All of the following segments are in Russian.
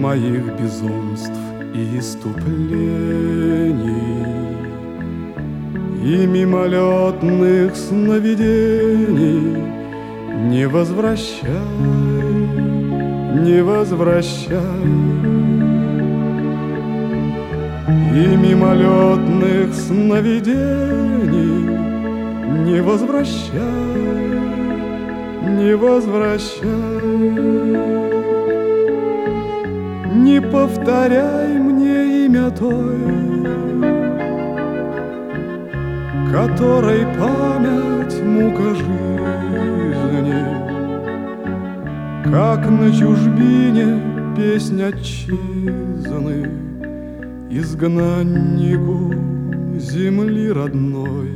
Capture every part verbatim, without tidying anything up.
моих безумств и иступлений и мимолетных сновидений не возвращай, не возвращай. И мимолетных сновидений не возвращай, не возвращай. Не повторяй мне имя той, которой память мука жизни, как на чужбине песнь отчизны, изгнаннику земли родной.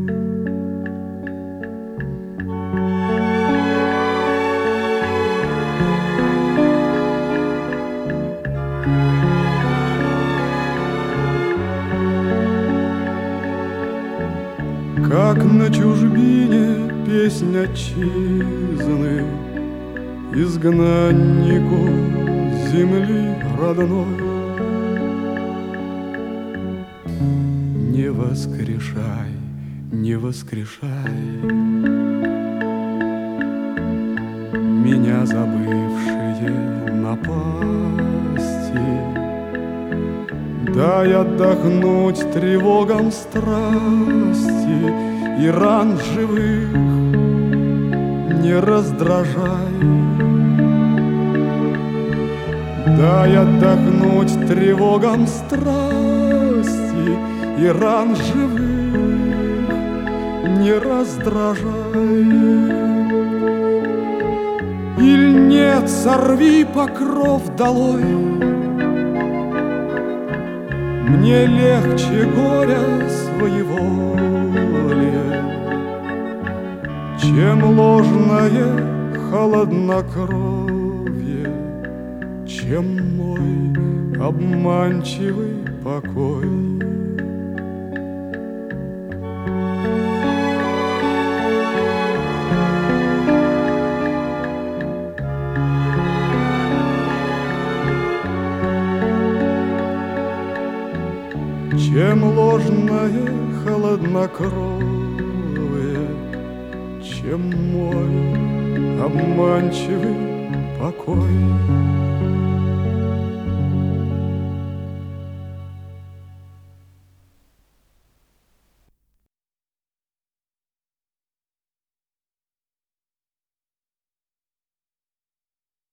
Как на чужбине песнь отчизны, изгнаннику земли родной. Не воскрешай, не воскрешай меня, забывшие напасти. Дай отдохнуть тревогам страсти и ран живых не раздражай. Дай отдохнуть тревогам страсти и ран живых не раздражай. Иль нет, сорви покров долой, мне легче горя своеволие, чем ложное холоднокровие, чем мой обманчивый покой. Чем ложное холоднокровие, чем мой обманчивый покой.